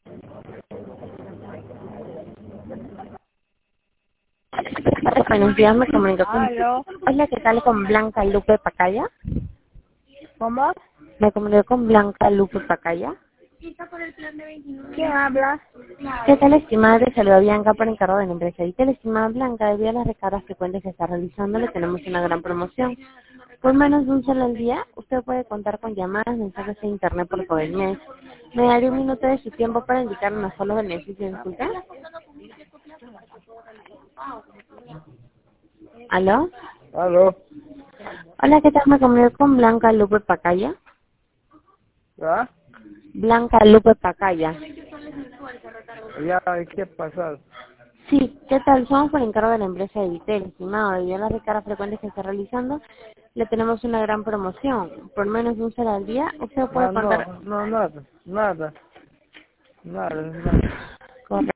Buenos días, me comunico con... ¿Aló? Hola, ¿qué tal con Blanca Lupe Pacaya? ¿Cómo? Me comunico con Blanca Lupe Pacaya. ¿Quién habla? ¿Qué tal, estimada? Te saluda Bianca por encargo de la empresa. Y tal, estimada Blanca, debido a las recargas frecuentes que está realizando, le tenemos una gran promoción. Por menos de un solo al día, usted puede contar con llamadas, mensajes e internet por todo el mes. ¿Me daría un minuto de su tiempo para indicar unos solo beneficios de usted? ¿Aló? ¿Aló? Hola, ¿qué tal? Me comunico con Blanca Lupe Pacaya. ¿Ah? Blanca Lupe Pacaya. Ya, ¿qué pasó? Sí, ¿qué tal? Somos por encargo de la empresa de Vitel, estimado. Debido a las recargas frecuentes que está realizando, le tenemos una gran promoción. Por menos de un solo al día, usted puede No, contar no, no, nada, nada, nada, nada. con